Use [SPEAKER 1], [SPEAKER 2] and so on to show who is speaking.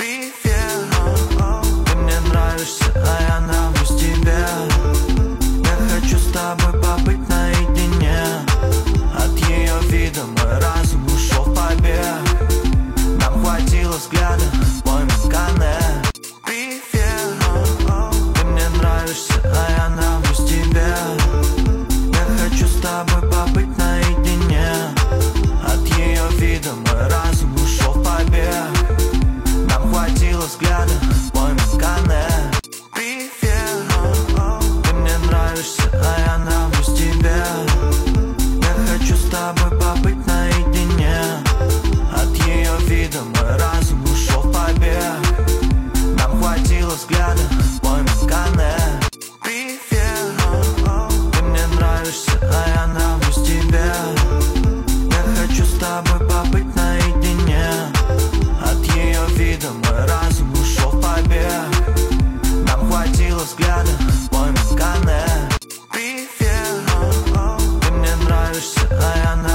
[SPEAKER 1] Привет, ты мне нравишься, а я нравлюсь тебе. Я хочу с тобой побыть наедине. От ее вида мой разум ушел в побег. Нам хватило взгляда, поймем коннект. Привет, ты мне нравишься, а я нравлюсь тебе. Я хочу с тобой побыть наедине. От ее вида мой разум ушел в побег. Нам хватило взгляда, поймем коннект. Привет, ты мне нравишься, а я нравлюсь тебе. Я хочу с тобой побыть наедине. От ее вида мой разум ушел в побег. Нам хватило взгляда, поймем коннект. Привет, ты мне нравишься, а я нравлюсь тебе. Я хочу с тобой побыть наедине. От ее вида мой разум ушел в побег. Нам хватило взгляда, поймем коннект. Привет, ты мне нравишься, а я нравлюсь.